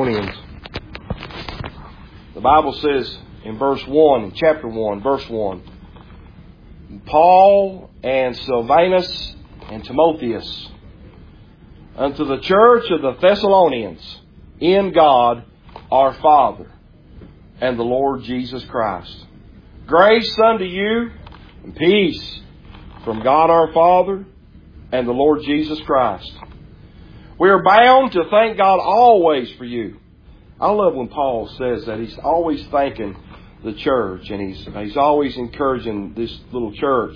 Thessalonians. The Bible says in chapter 1, verse 1, Paul and Silvanus and Timotheus, unto the church of the Thessalonians, in God our Father and the Lord Jesus Christ. Grace unto you and peace from God our Father and the Lord Jesus Christ. We are bound to thank God always for you. I love when Paul says that he's always thanking the church, and he's always encouraging this little church.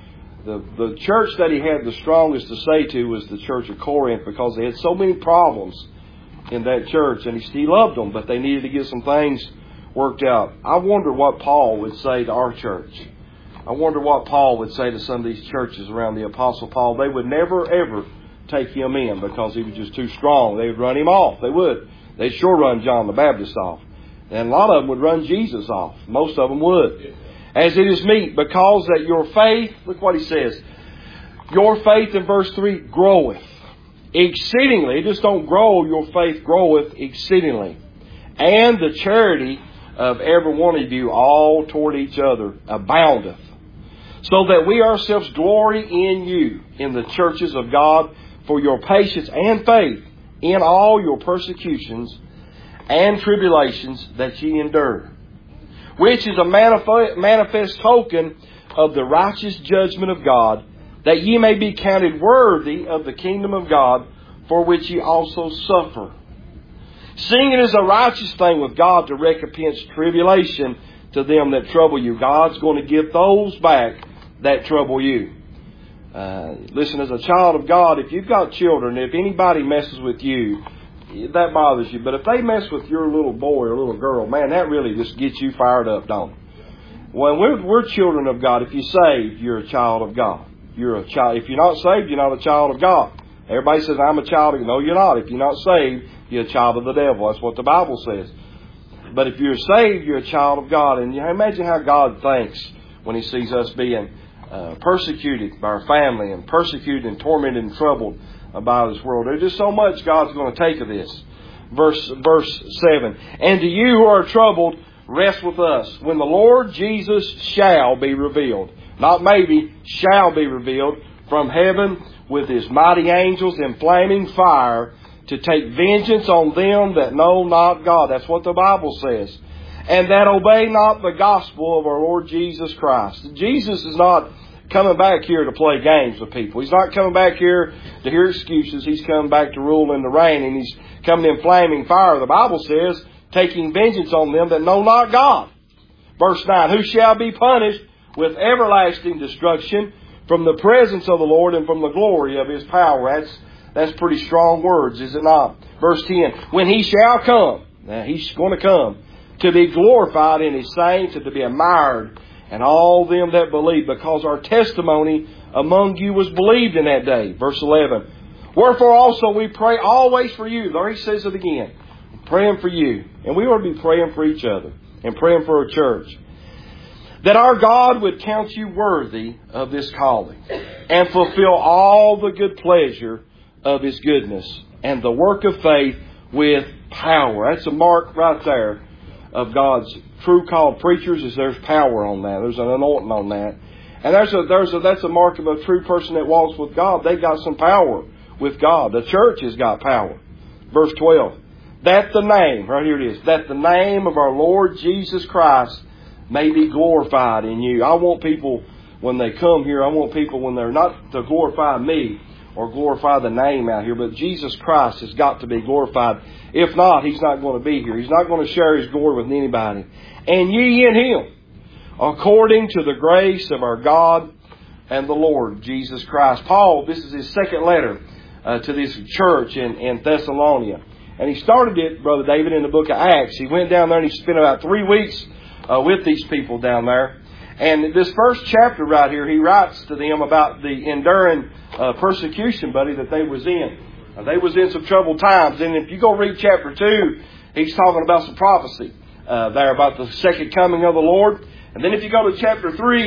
The church that he had the strongest to say to was the church of Corinth, because they had so many problems in that church, and he loved them, but they needed to get some things worked out. I wonder what Paul would say to our church. I wonder what Paul would say to some of these churches around the Apostle Paul. They would never, ever take him in because he was just too strong. They would run him off. They would. They'd sure run John the Baptist off. And a lot of them would run Jesus off. Most of them would. As it is meet, because that your faith, look what he says, your faith in verse 3 groweth exceedingly. Just don't grow, your faith groweth exceedingly. And the charity of every one of you all toward each other aboundeth. So that we ourselves glory in you, in the churches of God, for your patience and faith in all your persecutions and tribulations that ye endure, which is a manifest token of the righteous judgment of God, that ye may be counted worthy of the kingdom of God, for which ye also suffer. Seeing it is a righteous thing with God to recompense tribulation to them that trouble you. God's going to give those back that trouble you. Listen, as a child of God, if you've got children, if anybody messes with you, that bothers you. But if they mess with your little boy or little girl, man, that really just gets you fired up, don't it? When we're children of God, if you're saved, you're a child of God. You're a child. If you're not saved, you're not a child of God. Everybody says, I'm a child of God. No, you're not. If you're not saved, you're a child of the devil. That's what the Bible says. But if you're saved, you're a child of God. And you imagine how God thinks when He sees us being persecuted by our family, and persecuted and tormented and troubled by this world. There's just so much God's going to take of this. Verse 7. And to you who are troubled, rest with us, when the Lord Jesus shall be revealed. Not maybe, shall be revealed from heaven with His mighty angels in flaming fire, to take vengeance on them that know not God. That's what the Bible says. And that obey not the gospel of our Lord Jesus Christ. Jesus is not coming back here to play games with people. He's not coming back here to hear excuses. He's coming back to rule in the reign, and He's coming in flaming fire. The Bible says, taking vengeance on them that know not God. Verse 9, who shall be punished with everlasting destruction from the presence of the Lord and from the glory of His power. That's pretty strong words, is it not? Verse 10, when He shall come, now He's going to come, to be glorified in His saints, and to be admired in all them that believe, because our testimony among you was believed in that day. Verse 11, wherefore also we pray always for you. There He says it again. Praying for you. And we ought to be praying for each other and praying for our church. That our God would count you worthy of this calling, and fulfill all the good pleasure of His goodness, and the work of faith with power. That's a mark right there of God's true called preachers, is there's power on that. There's an anointing on that. And that's a mark of a true person that walks with God. They've got some power with God. The church has got power. Verse 12. That the name, right here it is, that the name of our Lord Jesus Christ may be glorified in you. I want people, when they come here, I want people when they're not to glorify me or glorify the name out here, but Jesus Christ has got to be glorified. If not, He's not going to be here. He's not going to share His glory with anybody. And ye in Him, according to the grace of our God and the Lord Jesus Christ. Paul, this is his second letter to this church in Thessalonica. And he started it, Brother David, in the book of Acts. He went down there and he spent about 3 weeks with these people down there. And this first chapter right here, he writes to them about the enduring persecution, buddy, that they was in. They was in some troubled times. And if you go read chapter 2, he's talking about some prophecy there about the second coming of the Lord. And then if you go to chapter 3,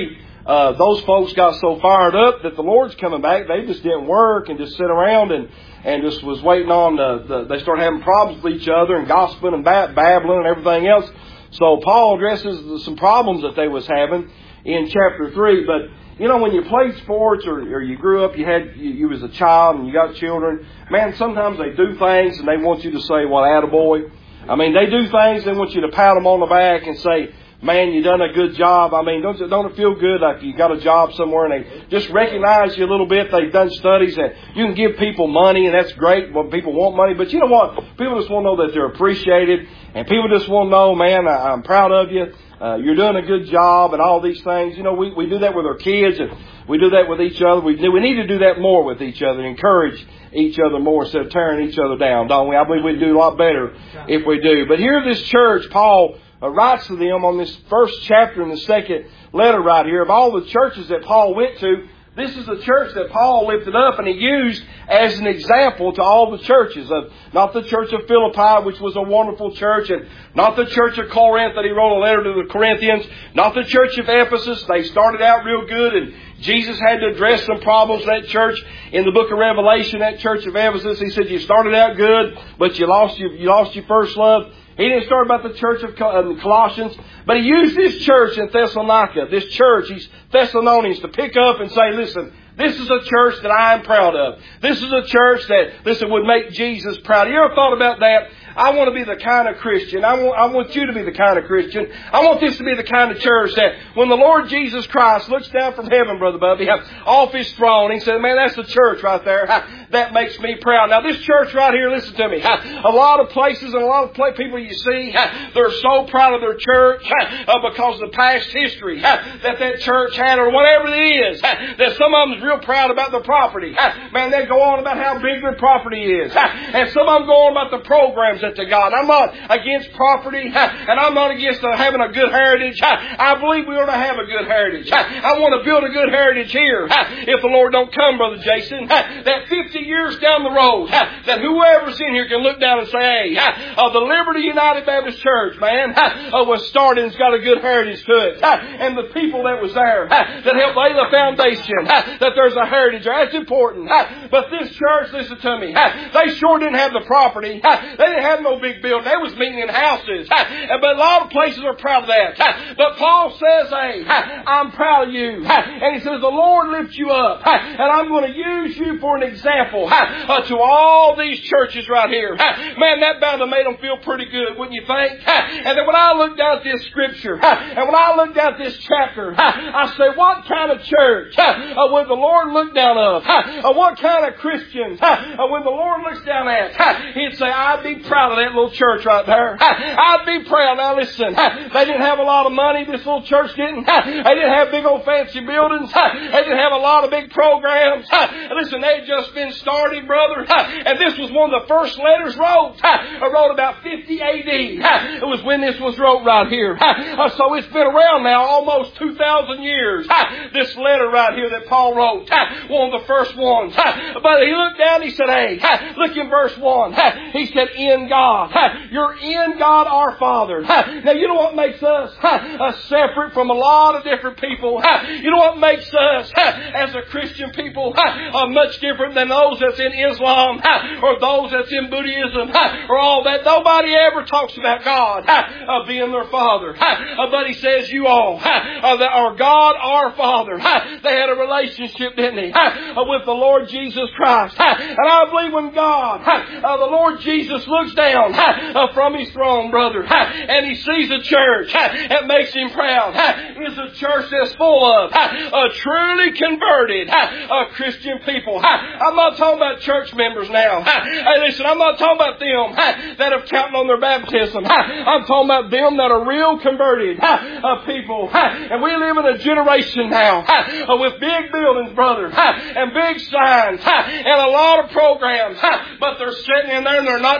those folks got so fired up that the Lord's coming back, they just didn't work and just sit around and just was waiting on they started having problems with each other and gossiping and babbling and everything else. So Paul addresses some problems that they was having in chapter 3. But, you know, when you played sports or you grew up, you was a child and you got children, man, sometimes they do things and they want you to say, well, attaboy. I mean, they do things, they want you to pat them on the back and say, man, you done a good job. I mean, don't it feel good like you got a job somewhere and they just recognize you a little bit? They've done studies and you can give people money and that's great when people want money. But you know what? People just want to know that they're appreciated and people just want to know, man, I'm proud of you. You're doing a good job and all these things. You know, we do that with our kids and we do that with each other. We need to do that more with each other, encourage each other more instead of tearing each other down, don't we? I believe we'd do a lot better if we do. But here this church, Paul writes to them on this first chapter in the second letter right here. Of all the churches that Paul went to, this is the church that Paul lifted up and he used as an example to all the churches. Of not the church of Philippi, which was a wonderful church, and not the church of Corinth that he wrote a letter to the Corinthians, not the church of Ephesus. They started out real good and Jesus had to address some problems in that church. In the book of Revelation, that church of Ephesus, he said, you started out good, but you lost your first love. He didn't start about the church of Colossians, but he used this church in Thessalonica, this church, these Thessalonians, to pick up and say, listen, this is a church that I am proud of. This is a church that, listen, would make Jesus proud. You ever thought about that? I want to be the kind of Christian. I want you to be the kind of Christian. I want this to be the kind of church that when the Lord Jesus Christ looks down from heaven, Brother Bubby, off His throne, He said, man, that's the church right there. That makes me proud. Now, this church right here, listen to me. A lot of places and a lot of people you see, they're so proud of their church because of the past history that church had or whatever it is. That some of them is real proud about their property. Man, they go on about how big their property is. And some of them go on about the programs that they got. I'm not against property, and I'm not against having a good heritage. I believe we ought to have a good heritage. I want to build a good heritage here. If the Lord don't come, Brother Jason, that 50 years down the road, that whoever's in here can look down and say, hey, the Liberty United Baptist Church, man, was started and it's got a good heritage to it. And the people that was there, that helped lay the foundation, that there's a heritage there. That's important. But this church, listen to me, they sure didn't have the property. They didn't have no big building. They was meeting in houses. But a lot of places are proud of that. But Paul says, hey, I'm proud of you. And he says, the Lord lifts you up. And I'm going to use you for an example to all these churches right here. Man, that bound to made them feel pretty good, wouldn't you think? And then when I looked down at this scripture, and when I looked down at this chapter, I say, what kind of church would the Lord look down of? What kind of Christians when the Lord looks down at? He'd say, I'd be proud of that little church right there. I'd be proud. Now listen, they didn't have a lot of money. This little church didn't. They didn't have big old fancy buildings. They didn't have a lot of big programs. Listen, they had just been started, brother. And this was one of the first letters wrote. Wrote about 50 A.D. It was when this was wrote right here. So it's been around now almost 2,000 years. This letter right here that Paul wrote. One of the first ones. But he looked down, he said, hey, look in verse 1. He said, in God. You're in God our Father. Now you know what makes us separate from a lot of different people? You know what makes us as a Christian people much different than those that's in Islam or those that's in Buddhism or all that? Nobody ever talks about God being their Father. But he says you all that are God our Father. They had a relationship, didn't he, with the Lord Jesus Christ. And I believe when God, the Lord Jesus looks down from His throne, brother, and He sees a church that makes Him proud, is a church that's full of truly converted Christian people. I'm not talking about church members now. Hey, listen, I'm not talking about them that have counted on their baptism. I'm talking about them that are real converted people. And we live in a generation now with big buildings, brother, and big signs and a lot of programs, but they're sitting in there and they're not converted.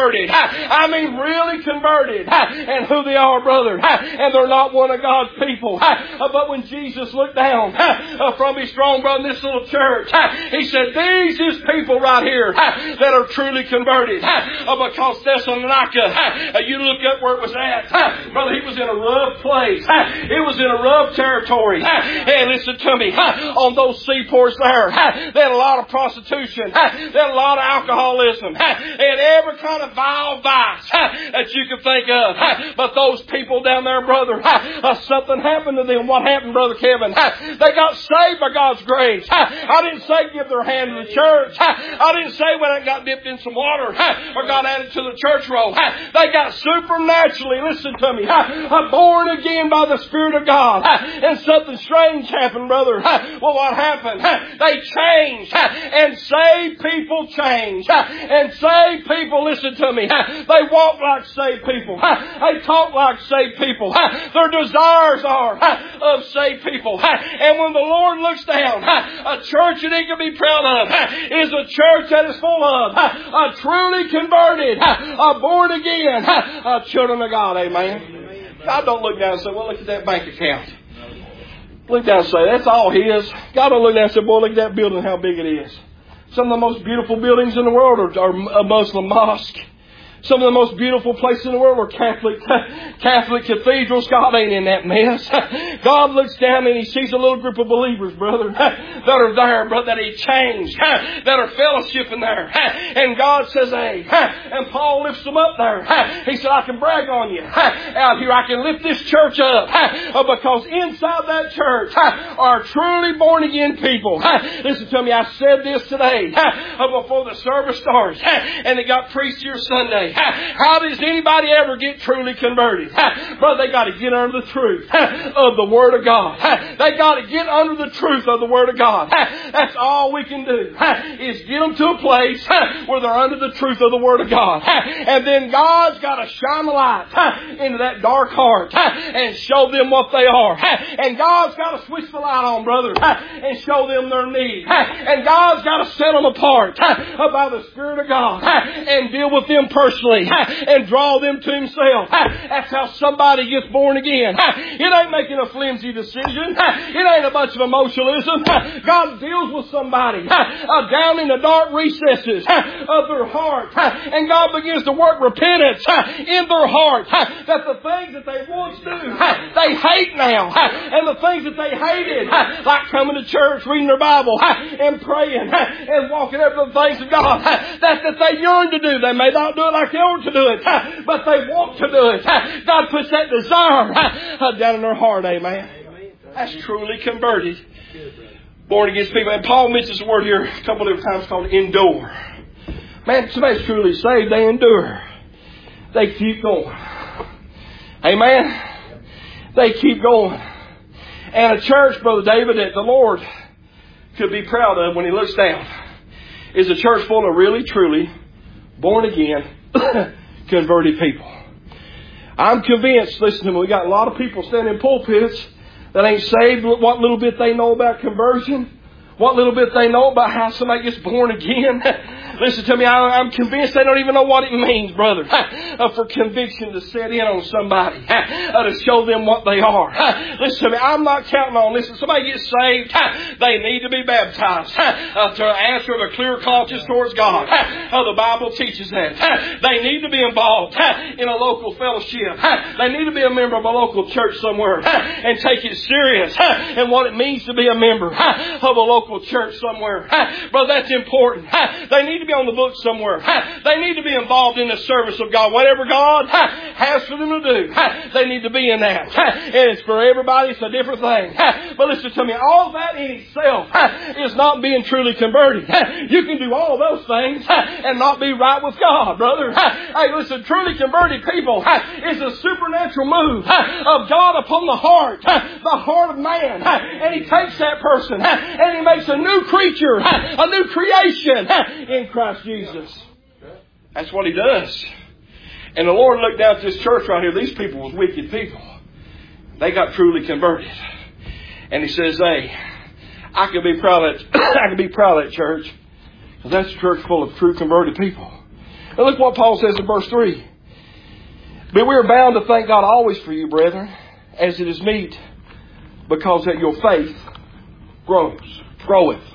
converted. I mean really converted. And who they are, brother. And they're not one of God's people. But when Jesus looked down from His throne, brother, in this little church, He said, these is people right here that are truly converted. Because Thessalonica, you look up where it was at. Brother, he was in a rough place. It was in a rough territory. Hey, listen to me. On those seaports there, they had a lot of prostitution. They had a lot of alcoholism. They had every kind of vile vice that you could think of. But those people down there, brother, something happened to them. What happened, Brother Kevin? They got saved by God's grace. I didn't say give their hand to the church. I didn't say when I got dipped in some water or got added to the church roll. They got supernaturally, listen to me, born again by the Spirit of God. And something strange happened, brother. Well, what happened? They changed. And saved people change. And saved people, listen to me, they walk like saved people. They talk like saved people. Their desires are of saved people. And when the Lord looks down, a church that He can be proud of is a church that is full of a truly converted, born again children of God. Amen. God don't look down and say, well, look at that bank account. Look down and say, that's all His. God don't look down and say, boy, look at that building, how big it is. Some of the most beautiful buildings in the world are a Muslim mosque. Some of the most beautiful places in the world are Catholic cathedrals. God ain't in that mess. God looks down and He sees a little group of believers, brother, that are there, brother, that He changed, that are fellowshipping there. And God says, hey, and Paul lifts them up there. He said, I can brag on you. Out here, I can lift this church up because inside that church are truly born again people. Listen to me, I said this today before the service starts, and it got preached here Sunday. How does anybody ever get truly converted? Brother, they got to get under the truth of the Word of God. They got to get under the truth of the Word of God. That's all we can do, is get them to a place where they're under the truth of the Word of God. And then God's got to shine the light into that dark heart and show them what they are. And God's got to switch the light on, brother, and show them their need. And God's got to set them apart by the Spirit of God and deal with them personally. And draw them to Himself. That's how somebody gets born again. It ain't making a flimsy decision. It ain't a bunch of emotionalism. God deals with somebody down in the dark recesses of their heart. And God begins to work repentance in their heart. That the things that they once do, they hate now. And the things that they hated, like coming to church, reading their Bible, and praying, and walking after the things of God, that they yearn to do. They may not do it like they ought to do it, but they want to do it. God puts that desire down in their heart. Amen. That's truly converted, born against people. And Paul mentions the word here a couple of times called endure. Man, somebody's truly saved, they endure. They keep going. Amen. They keep going. And a church, Brother David, that the Lord could be proud of when He looks down is a church full of really, truly born again, converted people. I'm convinced, listen to me, we got a lot of people standing in pulpits that ain't saved. What little bit they know about conversion, what little bit they know about how somebody gets born again. Listen to me, I'm convinced they don't even know what it means, brother, for conviction to set in on somebody, to show them what they are. Listen to me, I'm not counting on, listen, somebody gets saved, they need to be baptized to answer with a clear conscience towards God. The Bible teaches that. They need to be involved in a local fellowship. They need to be a member of a local church somewhere and take it serious and what it means to be a member of a local church somewhere. Brother, that's important. They need to be on the book somewhere. They need to be involved in the service of God. Whatever God has for them to do, they need to be in that. And it's for everybody. It's a different thing. But listen to me. All that in itself is not being truly converted. You can do all those things and not be right with God, brother. Hey, listen, truly converted people is a supernatural move of God upon the heart of man. And He takes that person and He makes a new creature, a new creation in Christ Jesus. That's what He does. And the Lord looked down at this church right here. These people was wicked people. They got truly converted. And He says, hey, I could be proud of that church. Because that's a church full of true converted people. And look what Paul says in verse 3. But we are bound to thank God always for you, brethren, as it is meet, because that your faith groweth.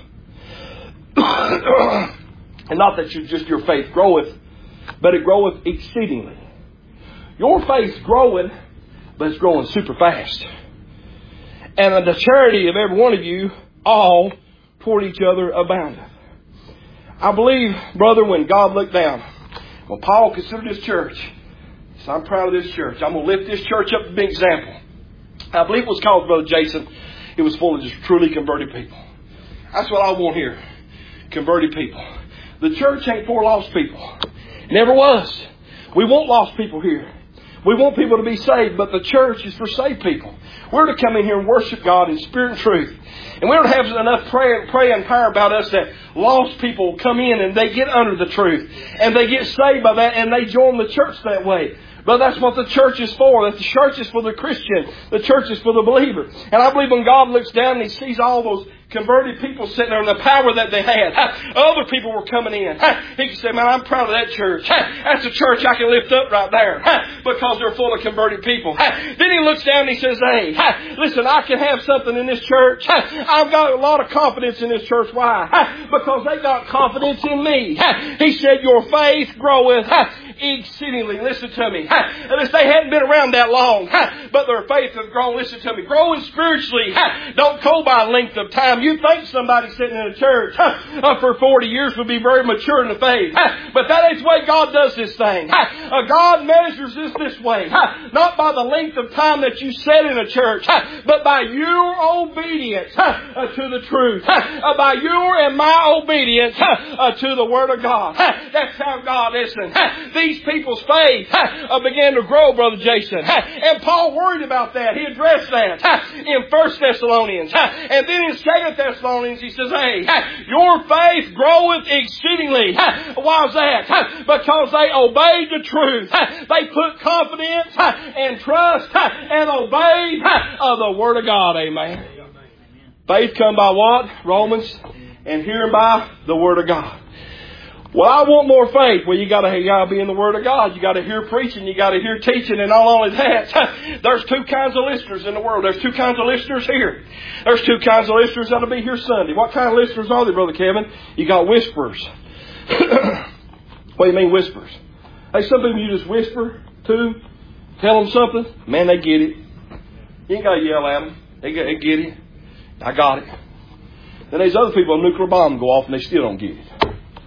And not that your faith groweth, but it groweth exceedingly. Your faith's growing, but it's growing super fast. And the charity of every one of you, all toward each other aboundeth. I believe, brother, when God looked down, when Paul considered his church, he said, I'm proud of this church. I'm going to lift this church up to be an example. I believe it was called, Brother Jason, it was full of just truly converted people. That's what I want here. Converted people. The church ain't for lost people. Never was. We want lost people here. We want people to be saved, but the church is for saved people. We're to come in here and worship God in spirit and truth. And we don't have enough prayer and power about us that lost people come in and they get under the truth. And they get saved by that and they join the church that way. But that's what the church is for. That the church is for the Christian. The church is for the believer. And I believe when God looks down and He sees all those converted people sitting there and the power that they had, other people were coming in. He can say, man, I'm proud of that church. That's a church I can lift up right there because they're full of converted people. Then He looks down and He says, hey, listen, I can have something in this church. I've got a lot of confidence in this church. Why? Because they got confidence in me. He said, your faith groweth exceedingly. Listen to me. They hadn't been around that long, but their faith has grown. Listen to me. Growing spiritually don't go by length of time. You think somebody sitting in a church for 40 years would be very mature in the faith. But that ain't the way God does this thing. God measures this way. Not by the length of time that you sit in a church, but by your obedience to the truth. By your and my obedience to the Word of God. That's how God, listen. These people's faith began to grow, Brother Jason. And Paul worried about that. He addressed that in 1 Thessalonians. And then in 2 Thessalonians, he says, hey, your faith groweth exceedingly. Why is that? Because they obeyed the truth. They put confidence and trust and obeyed the Word of God. Amen. Faith come by what? Romans. And hearing by the Word of God. Well, I want more faith. Well, you gotta be in the Word of God. You gotta hear preaching. You gotta hear teaching. And not only that, there's two kinds of listeners in the world. There's two kinds of listeners here. There's two kinds of listeners that'll be here Sunday. What kind of listeners are they, Brother Kevin? You got whisperers. What do you mean whisperers? Hey, some people you just whisper to, tell them something. Man, they get it. You ain't gotta yell at them. They get it. I got it. Then there's other people, a nuclear bomb go off and they still don't get it.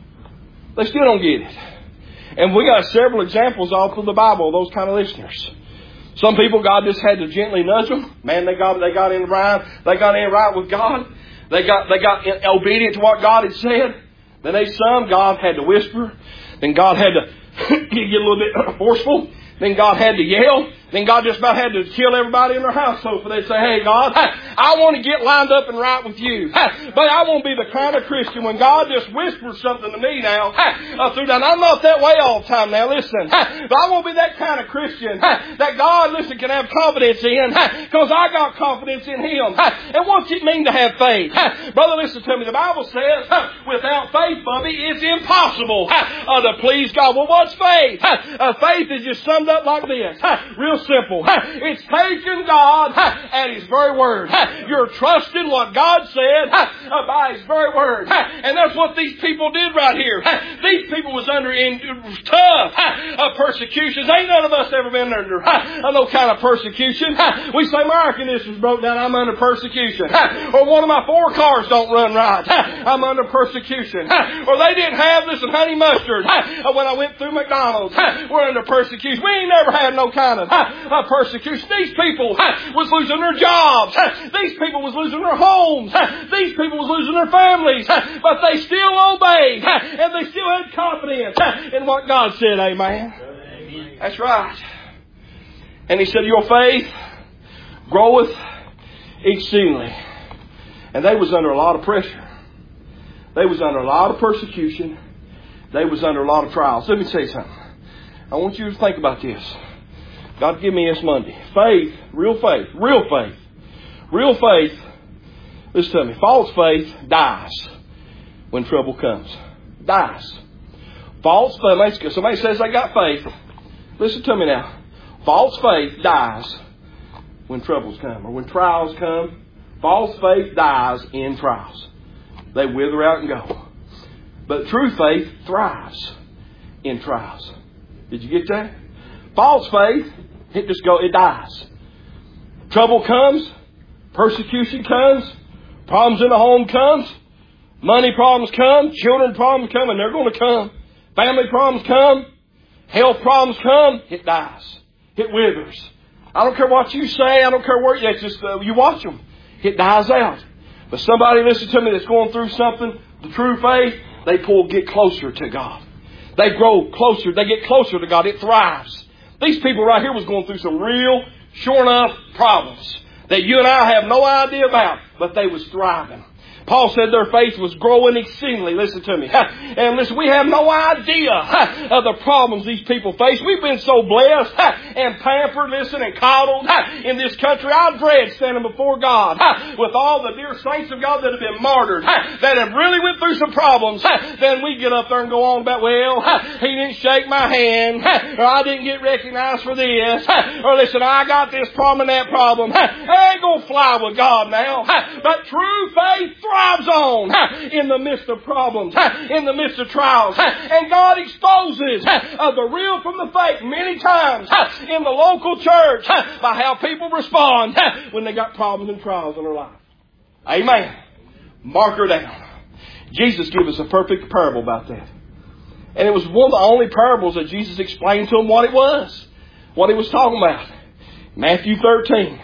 They still don't get it. And we got several examples all through the Bible of those kind of listeners. Some people, God just had to gently nudge them. Man, they got in right. They got in right with God. They got obedient to what God had said. Then some, God had to whisper. Then God had to get a little bit forceful. Then God had to yell. Then God just about had to kill everybody in their household. For they'd say, hey, God, I want to get lined up and right with you. But I won't be the kind of Christian when God just whispers something to me now. Through that. I'm not that way all the time now. Listen. But I won't be that kind of Christian that God, listen, can have confidence in. Because I got confidence in Him. And what's it mean to have faith? Brother, listen to me. The Bible says, without faith, Bubby, it's impossible to please God. Well, what's faith? Faith is just summed up like this. Real simple. It's taking God at His very word. You're trusting what God said by His very word. And that's what these people did right here. These people was under tough persecutions. Ain't none of us ever been under no kind of persecution. We say, my air conditioner's broke down, I'm under persecution. Or one of my 4 cars don't run right, I'm under persecution. Or they didn't have this honey mustard when I went through McDonald's. We're under persecution. We ain't never had no kind of persecution. These people was losing their jobs. These people was losing their homes. These people was losing their families. But they still obeyed. And they still had confidence in what God said. Amen. That's right. And He said, your faith groweth exceedingly. And they was under a lot of pressure. They was under a lot of persecution. They was under a lot of trials. Let me say something. I want you to think about this. God give me this Monday. Faith, real faith, listen to me, false faith dies when trouble comes. Dies. False faith. Somebody says they got faith. Listen to me now. False faith dies when troubles come or when trials come. False faith dies in trials. They wither out and go. But true faith thrives in trials. Did you get that? False faith, it dies. Trouble comes, persecution comes, problems in the home comes, money problems come, children problems come, and they're going to come. Family problems come, health problems come, it dies. It withers. I don't care what you say, I don't care where you watch them. It dies out. But somebody, listen to me, that's going through something, the true faith, they get closer to God. They grow closer. They get closer to God. It thrives. These people right here was going through some real, sure enough problems that you and I have no idea about, but they was thriving. Paul said their faith was growing exceedingly. Listen to me. And listen, we have no idea of the problems these people face. We've been so blessed and pampered, listen, and coddled in this country. I dread standing before God with all the dear saints of God that have been martyred, that have really went through some problems. Then we get up there and go on about, well, he didn't shake my hand, or I didn't get recognized for this, or listen, I got this problem and that problem. I ain't going to fly with God now. But true faith thrives on in the midst of problems, in the midst of trials. And God exposes the real from the fake many times in the local church by how people respond when they got problems and trials in their life. Amen. Mark her down. Jesus gave us a perfect parable about that. And it was one of the only parables that Jesus explained to them what it was, what he was talking about. Matthew 13.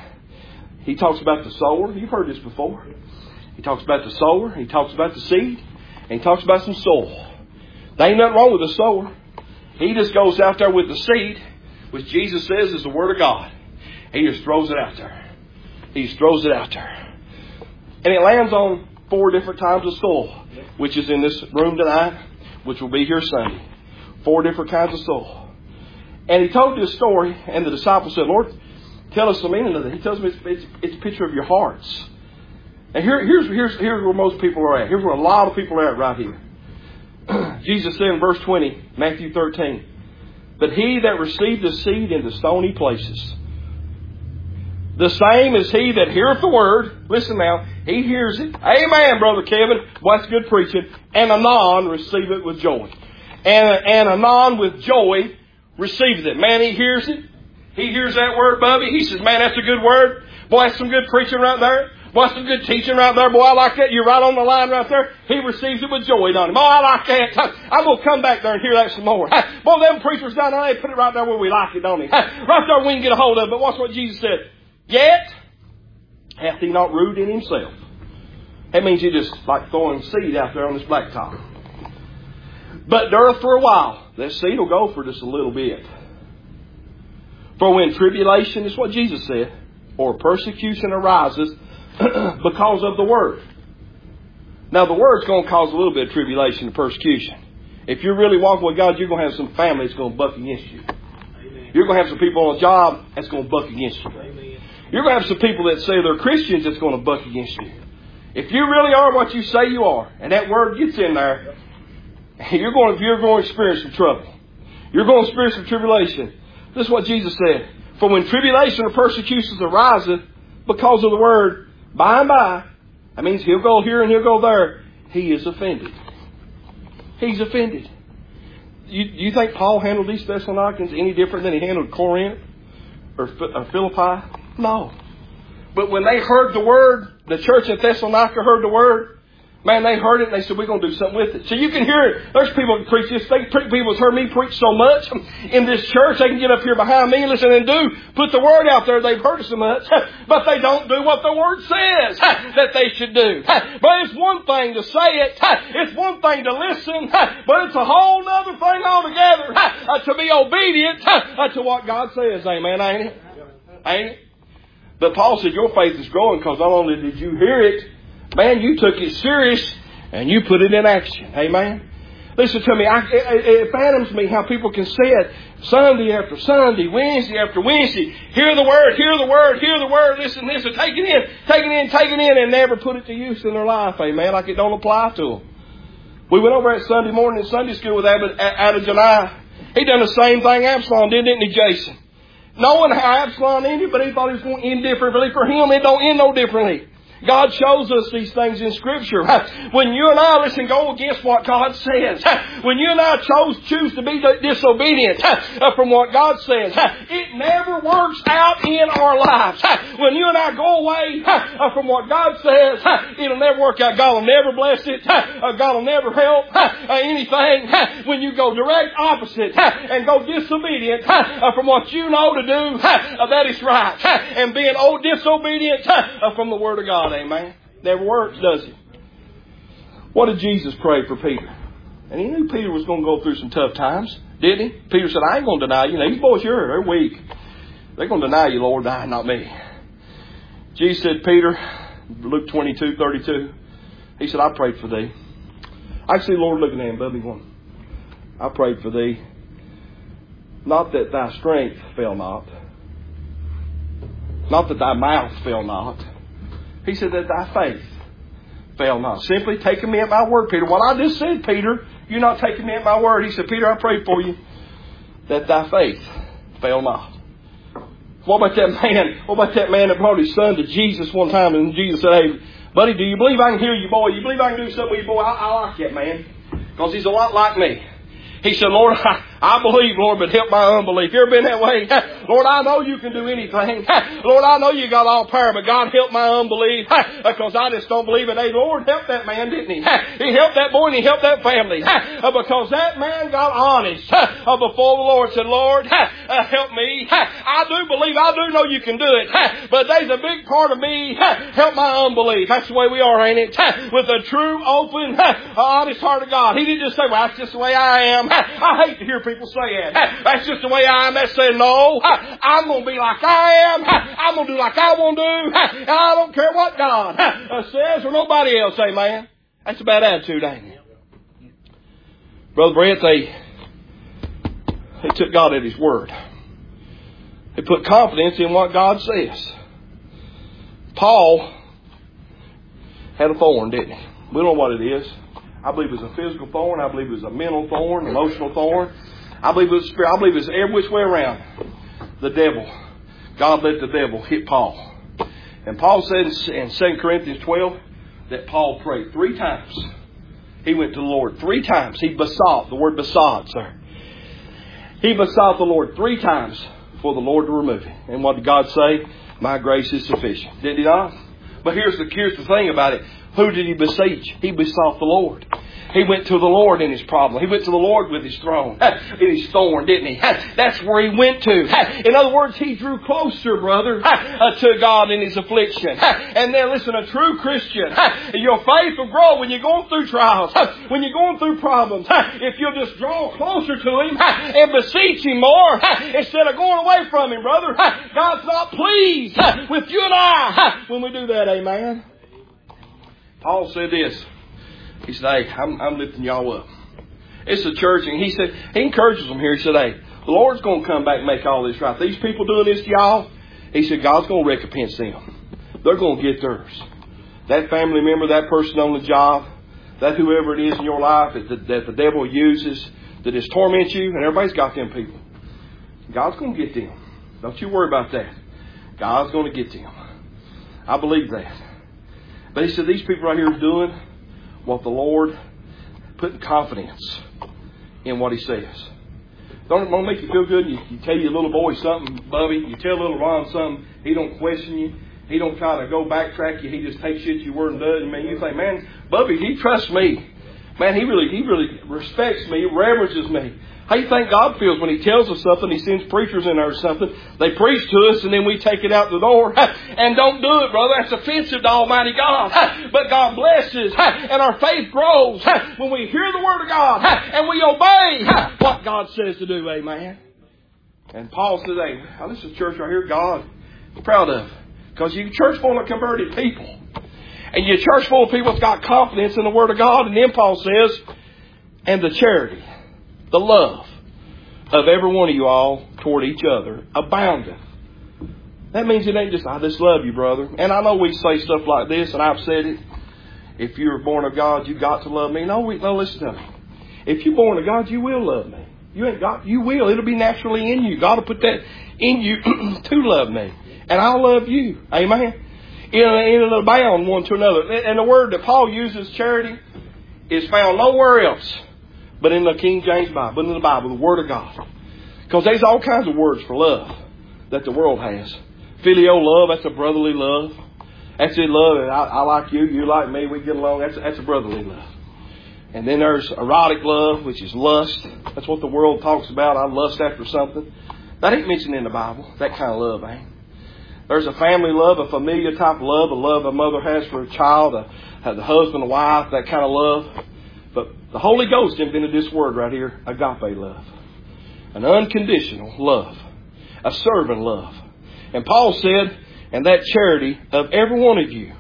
He talks about the sower. You've heard this before. He talks about the sower, he talks about the seed, and he talks about some soil. There ain't nothing wrong with the sower. He just goes out there with the seed, which Jesus says is the Word of God. He just throws it out there. He just throws it out there. And it lands on 4 different types of soil, which is in this room tonight, which will be here Sunday. 4 different kinds of soil. And he told this story, and the disciples said, Lord, tell us the meaning of it. He tells me it's a picture of your hearts. And here's where most people are at. Here's where a lot of people are at right here. Jesus said in verse 20, Matthew 13, but he that received the seed in the stony places, the same is he that heareth the word. Listen now, he hears it. Amen, Brother Kevin. Well, that's good preaching. And anon receive it with joy. And anon with joy receives it. Man, he hears it. He hears that word, Bubby. He says, man, that's a good word. Boy, that's some good preaching right there. Boy, some good teaching right there. Boy, I like that. You're right on the line right there. He receives it with joy, don't he? Boy, I like that. I'm going to come back there and hear that some more. Boy, them preachers down there, they put it right there where we like it, don't he? Right there we can get a hold of it. But watch what Jesus said. Yet hath he not root in himself. That means you just like throwing seed out there on this blacktop. But dureth for a while. That seed will go for just a little bit. For when tribulation, is what Jesus said, or persecution arises, because of the Word. Now, the Word's going to cause a little bit of tribulation and persecution. If you're really walking with God, you're going to have some family that's going to buck against you. Amen. You're going to have some people on a job that's going to buck against you. Amen. You're going to have some people that say they're Christians that's going to buck against you. If you really are what you say you are, and that Word gets in there, you're going to experience some trouble. You're going to experience some tribulation. This is what Jesus said. For when tribulation or persecutions ariseth because of the Word, by and by, that means he'll go here and he'll go there. He is offended. He's offended. You think Paul handled these Thessalonians any different than he handled Corinth or Philippi? No. But when they heard the Word, the church in Thessalonica heard the Word, man, they heard it and they said, we're going to do something with it. So you can hear it. There's people that preach this. People have heard me preach so much in this church, they can get up here behind me and listen and put the Word out there. They've heard it so much, but they don't do what the Word says that they should do. But it's one thing to say it. It's one thing to listen, but it's a whole other thing altogether to be obedient to what God says. Amen, ain't it? Ain't it? But Paul said your faith is growing because not only did you hear it, man, you took it serious and you put it in action. Amen. Listen to me. It fathoms me how people can say it Sunday after Sunday, Wednesday after Wednesday. Hear the Word, hear the Word, hear the Word. Listen, take it in, and never put it to use in their life. Amen. Like it don't apply to them. We went over that Sunday morning in Sunday school with Adonijah. He done the same thing Absalom did, didn't he, Jason? Knowing how Absalom ended, but he thought he was going to end differently. For him, it don't end no differently. God shows us these things in Scripture. When you and I, go against what God says, when you and I choose to be disobedient from what God says, it never works out in our lives. When you and I go away from what God says, it'll never work out. God will never bless it. God will never help anything. When you go direct opposite and go disobedient from what you know to do, that is right. And being disobedient from the Word of God. Amen. Never works, does it? What did Jesus pray for Peter? And he knew Peter was going to go through some tough times, didn't he? Peter said, I ain't going to deny you. Now, these boys here, they're weak. They're going to deny you, Lord, not me. Jesus said, Peter, Luke 22:32, he said, I prayed for thee. I see the Lord looking at him, Bubby, going, I prayed for thee. Not that thy strength fail not. Not that thy mouth fail not. He said that thy faith fail not. Simply taking me at my word, Peter. What I just said, Peter, you're not taking me at my word. He said, Peter, I pray for you that thy faith fail not. What about that man? What about that man that brought his son to Jesus one time, and Jesus said, hey, buddy, do you believe I can heal you, boy? You believe I can do something with you, boy? I like that man, because he's a lot like me. He said, Lord, I believe, Lord, but help my unbelief. You ever been that way? Lord, I know you can do anything. Lord, I know you got all power, but God, help my unbelief, because I just don't believe it. Hey, Lord, help that man, didn't he? He helped that boy and he helped that family, because that man got honest before the Lord. Said, Lord, help me. I do believe, I do know you can do it, but there's a big part of me. Help my unbelief. That's the way we are, ain't it? With a true, open, honest heart of God. He didn't just say, well, that's just the way I am. I hate to hear people say that. That's just the way I am. That's saying, no, I'm going to be like I am. I'm going to do like I want to do. And I don't care what God says or nobody else. Amen. That's a bad attitude, ain't it? Brother Brett, they took God at His word. They put confidence in what God says. Paul had a thorn, didn't he? We don't know what it is. I believe it was a physical thorn. I believe it was a mental thorn, emotional thorn. I believe it was spirit. I believe it was every which way around. The devil. God let the devil hit Paul. And Paul said in 2 Corinthians 12 that Paul prayed 3 times. He went to the Lord 3 times. He besought. The word besought, sir. He besought the Lord 3 times for the Lord to remove it. And what did God say? My grace is sufficient. Did He not? But here's the thing about it. Who did he beseech? He besought the Lord. He went to the Lord in his problem. He went to the Lord with his throne, in his thorn, didn't he? That's where he went to. In other words, he drew closer, brother, to God in his affliction. And then listen, a true Christian, your faith will grow when you're going through trials, when you're going through problems. If you'll just draw closer to Him and beseech Him more instead of going away from Him, brother. God's not pleased with you and I when we do that, amen. Paul said this. He said, hey, I'm lifting y'all up. It's a church, and he said, he encourages them here. He said, hey, the Lord's going to come back and make all this right. These people doing this to y'all, he said, God's going to recompense them. They're going to get theirs. That family member, that person on the job, that whoever it is in your life that the devil uses that just torment you, and everybody's got them people. God's going to get them. Don't you worry about that. God's going to get them. I believe that. But he said, these people right here are doing what the Lord, putting confidence in what He says. Don't make you feel good. You tell your little boy something, Bubby. You tell little Ron something. He don't question you. He don't try to go backtrack you. He just takes shit your word and does. And man, you think, man, Bubby, he trusts me. Man, he really respects me, reverences me. How do you think God feels when He tells us something? He sends preachers in there or something. They preach to us and then we take it out the door. And don't do it, brother. That's offensive to Almighty God. But God blesses and our faith grows when we hear the Word of God and we obey what God says to do. Amen. And Paul says, hey, this is a church right here God is proud of. Because you're a church full of converted people. And you're a church full of people that's got confidence in the Word of God. And then Paul says, and the charity, the love of every one of you all toward each other aboundeth. That means it ain't just, I just love you, brother. And I know we say stuff like this, and I've said it. if you're born of God, you got to love me. No, listen to me. If you're born of God, you will love me. You will. It'll be naturally in you. God will put that in you to love me. And I'll love you. Amen. It'll abound one to another. And the word that Paul uses, charity, is found nowhere else but in the King James Bible, but in the Bible, the Word of God. Because there's all kinds of words for love that the world has. Filial love, that's a brotherly love. That's it, love. I like you, you like me, we get along. That's a brotherly love. And then there's erotic love, which is lust. That's what the world talks about. I lust after something. That ain't mentioned in the Bible. That kind of love ain't. There's a family love, a familiar type of love, a love a mother has for a child, the husband, a wife, that kind of love. But the Holy Ghost invented this word right here, agape love. An unconditional love. A servant love. And Paul said, and that charity of every one of you,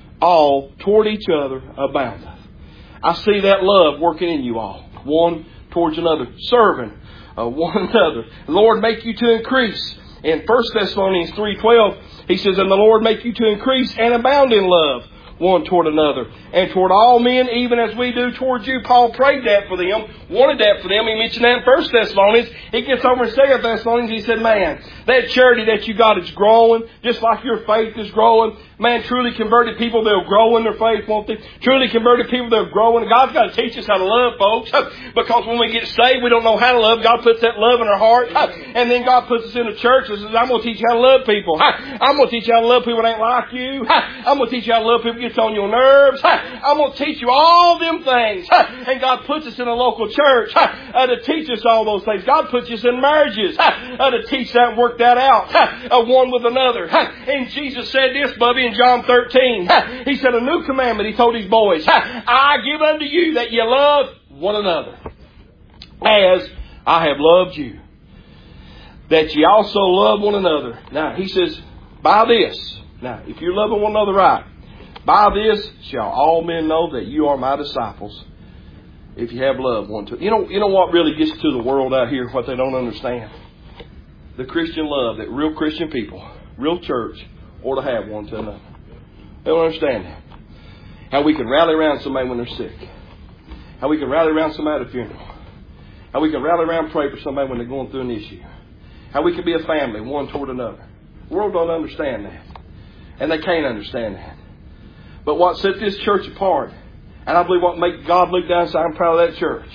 all toward each other aboundeth. I see that love working in you all. One towards another. Serving one another. The Lord make you to increase. In 1 Thessalonians 3:12, he says, and the Lord make you to increase and abound in love one toward another, and toward all men, even as we do towards you. Paul prayed that for them, wanted that for them. He mentioned that in 1 Thessalonians. He gets over in 2 Thessalonians, he said, man, that charity that you got is growing, just like your faith is growing. Man, truly converted people, they'll grow in their faith, won't they? Truly converted people, they'll grow. And God's got to teach us how to love, folks. Because when we get saved, we don't know how to love. God puts that love in our heart. And then God puts us in a church and says, I'm going to teach you how to love people. I'm going to teach you how to love people that ain't like you. I'm going to teach you how to love people that gets on your nerves. I'm going to teach you all them things. And God puts us in a local church to teach us all those things. God puts us in marriages to teach that and work that out, one with another. And Jesus said this, Bubby, in John 13. He said, a new commandment, he told his boys, I give unto you that ye love one another as I have loved you, that ye also love one another. Now, he says, by this, now, if you're loving one another right, by this shall all men know that you are my disciples, if you have love one to another. You know what really gets to the world out here, what they don't understand? The Christian love that real Christian people, real church, ought to have one to another. They don't understand that. How we can rally around somebody when they're sick. How we can rally around somebody at a funeral. How we can rally around and pray for somebody when they're going through an issue. How we can be a family, one toward another. The world don't understand that. And they can't understand that. But what set this church apart, and I believe what makes God look down and say, I'm proud of that church,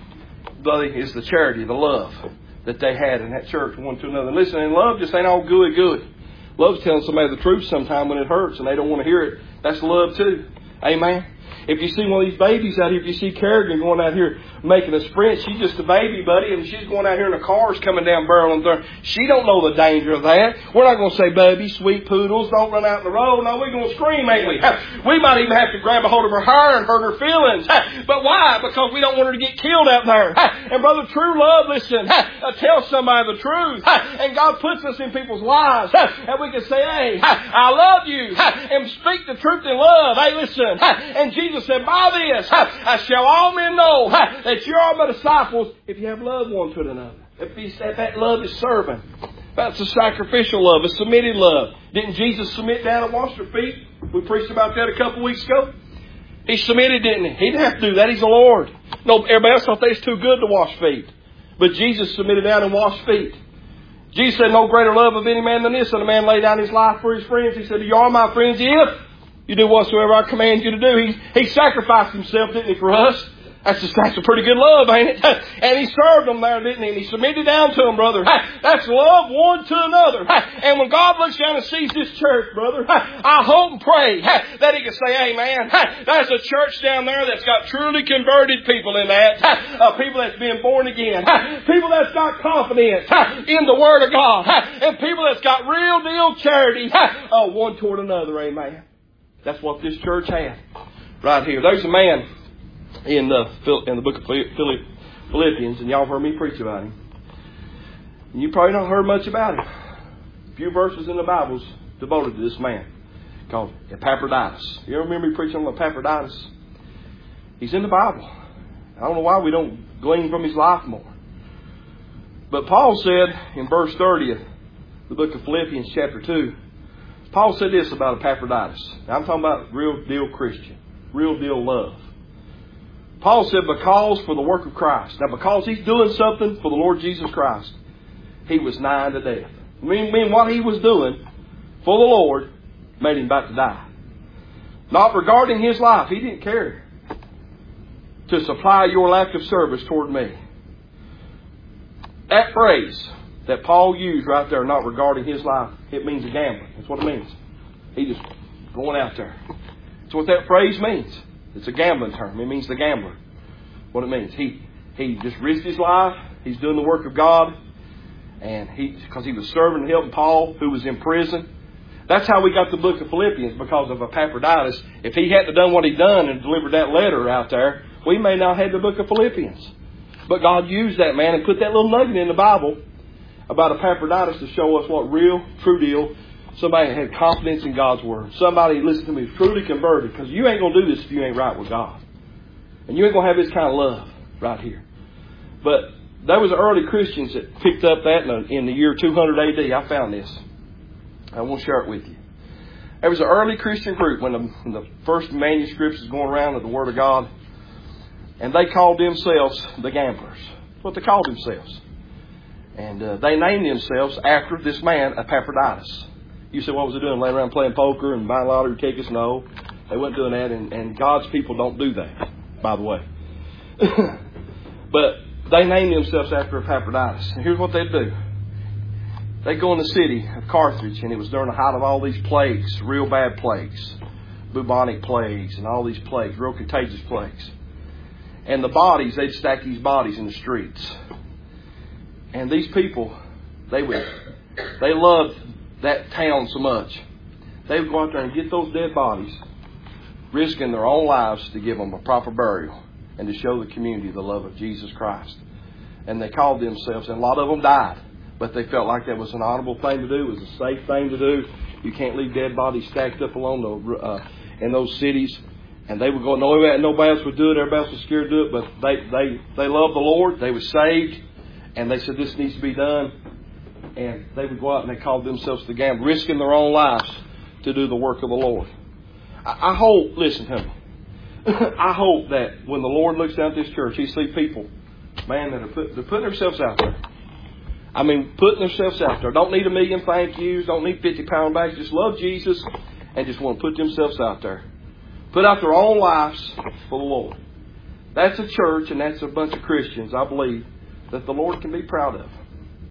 buddy, is the charity, the love that they had in that church, one to another. Listen, and love just ain't all good. Love's telling somebody the truth sometime when it hurts and they don't want to hear it. That's love too. Amen. If you see one of these babies out here, if you see Kerrigan going out here making a sprint, she's just a baby, buddy, and she's going out here and the car's coming down barreling through. She don't know the danger of that. We're not going to say, baby, sweet poodles, don't run out in the road. No, we're going to scream, ain't we? We might even have to grab a hold of her hair and hurt her feelings. But why? Because we don't want her to get killed out there. And brother, true love, listen, tell somebody the truth. And God puts us in people's lives. And we can say, hey, I love you. And speak the truth in love. Hey, listen. And Jesus said, by this shall all men know that you are my disciples if you have love one to another. If that love is serving. That's a sacrificial love, a submitted love. Didn't Jesus submit down and wash their feet? We preached about that a couple weeks ago. He submitted, didn't he? He didn't have to do that. He's the Lord. No, everybody else thought they was too good to wash feet. But Jesus submitted down and washed feet. Jesus said, no greater love of any man than this, that a man lay down his life for his friends. He said, you are my friends if you do whatsoever I command you to do. He sacrificed himself, didn't he, for us? That's a pretty good love, ain't it? And he served them there, didn't he? And he submitted down to them, brother. That's love one to another. And when God looks down and sees this church, brother, I hope and pray that he can say, hey, man, there's a church down there that's got truly converted people in that. People that's been born again. People that's got confidence in the Word of God. And people that's got real deal charity one toward another, amen. That's what this church had right here. There's a man in the book of Philippians, and y'all have heard me preach about him. And you probably don't heard much about him. A few verses in the Bible's devoted to this man called Epaphroditus. You ever remember me preaching on Epaphroditus? He's in the Bible. I don't know why we don't glean from his life more. But Paul said in verse 30 of the book of Philippians chapter 2, Paul said this about Epaphroditus. Now I'm talking about real deal Christian. real deal love. Paul said, because for the work of Christ. Now, because he's doing something for the Lord Jesus Christ, he was nigh unto death. Meaning what he was doing for the Lord made him about to die. Not regarding his life. He didn't care to supply your lack of service toward me. That phrase that Paul used right there, not regarding his life, it means a gambler. That's what it means. He just going out there. That's what that phrase means. It's a gambling term. It means the gambler. What it means. He just risked his life. He's doing the work of God. And because he was serving and helping Paul, who was in prison. That's how we got the book of Philippians, because of Epaphroditus. If he hadn't done what he'd done and delivered that letter out there, we may not have the book of Philippians. But God used that man and put that little nugget in the Bible about Epaphroditus to show us what real, true deal. Somebody had confidence in God's Word. Somebody, listen to me, truly converted. Because you ain't going to do this if you ain't right with God. And you ain't going to have this kind of love right here. But there was early Christians that picked up that in the year 200 AD. I found this. I want to share it with you. There was an early Christian group when the first manuscripts was going around of the Word of God. And they called themselves the gamblers. That's what they called themselves. And they named themselves after this man, Epaphroditus. You say, what was he doing? Laying around playing poker and buying lottery tickets? No, they weren't doing that. And God's people don't do that, by the way. But they named themselves after Epaphroditus. And here's what they'd do. They'd go in the city of Carthage, and it was during the height of all these plagues, real bad plagues, bubonic plagues, and all these plagues, real contagious plagues. And the bodies, they'd stack these bodies in the streets. And these people, they loved that town so much. They would go out there and get those dead bodies, risking their own lives to give them a proper burial and to show the community the love of Jesus Christ. And they called themselves, and a lot of them died, but they felt like that was an honorable thing to do. It was a safe thing to do. You can't leave dead bodies stacked up along in those cities. And they would go, nobody else would do it. Everybody else was scared to do it. But they loved the Lord. They were saved. And they said, this needs to be done. And they would go out and they called themselves the gamblers, risking their own lives to do the work of the Lord. I hope, listen to me. I hope that when the Lord looks down at this church, He sees people, man, that they're putting themselves out there. I mean, putting themselves out there. Don't need a million thank yous. Don't need 50-pound bags. Just love Jesus and just want to put themselves out there. Put out their own lives for the Lord. That's a church and that's a bunch of Christians, I believe, that the Lord can be proud of.